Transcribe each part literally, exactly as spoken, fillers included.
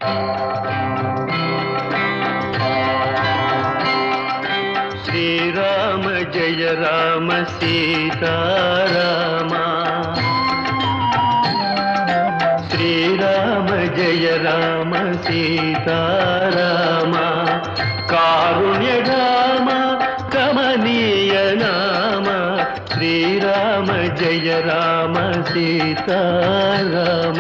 శ్రీరామ జయ రామ సీతారామ, శ్రీరామ జయ రామ సీతారామ, కారుణ్య రామ కమనీయ నామ, శ్రీరామ జయ రామ సీతారామ.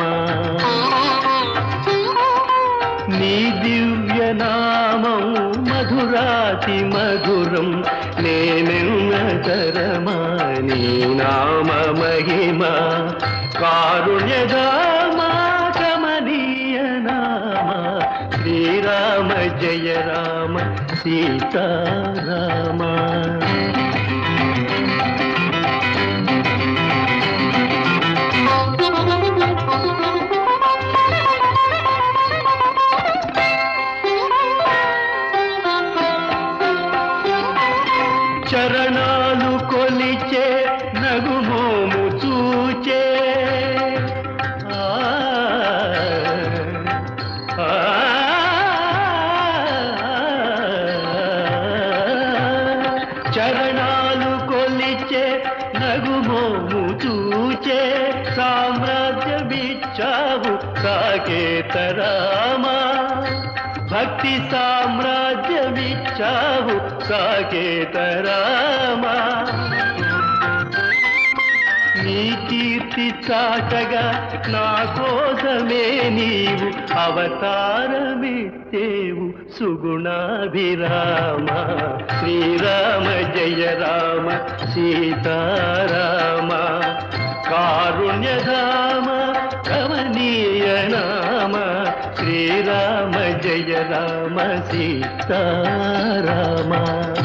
నీ దివ్య నామం మధురాతి మధురం, నేనెన్న తరమా నీ నామ మహిమ, కారుణ్య రామ కమనీయ నామ, శ్రీరామ జయ రామ సీతారామ. చరణాలు కొలిచే నగుమోము చూచే, చరణాలు కొలిచే నగుమోము చూచే, సామ్రాజ్యమిచ్చావు సాకేత రామా, భక్తి సామ్రాజ్యమిచ్చావు సాకేత రామా. నీ కీర్తి చాటగా నా కోసమే నీవు అవతారమిచ్చేవు సుగుణాభిరామ, శ్రీరామ జయ రామ సీతారామ, కారుణ్యధామ కమనీయ నామ, శ్రీరామ జయ రామ సీతారామ.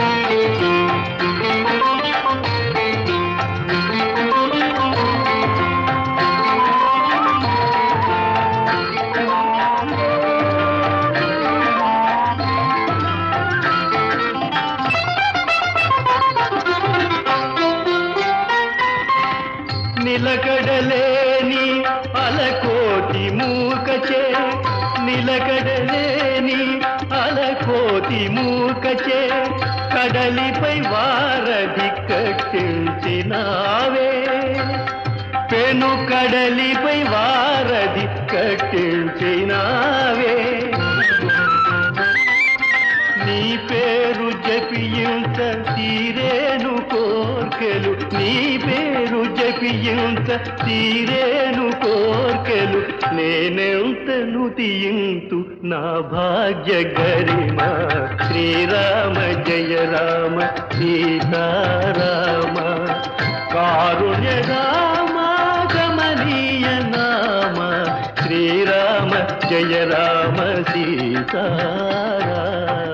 నిలకడలేని అలకోటి మూకచే, నిలకడలేని అలకోటి మూకచే, కడలిపై వారధి కట్టించినావే, పెను కడలిపై వారధి కట్టించినావే. నీ పేరు జపించ తీరేను కోర్కెలు, నీ పేరు జపించ తీరేను కోర్కెలు, నేనెంతను తీయింతు నా భాగ్య గరిమ, శ్రీరామ జయ రామ సీతారామ, కారుణ్య రామ కమనీయ నామ, శ్రీరామ జయ రామ సీతారామ.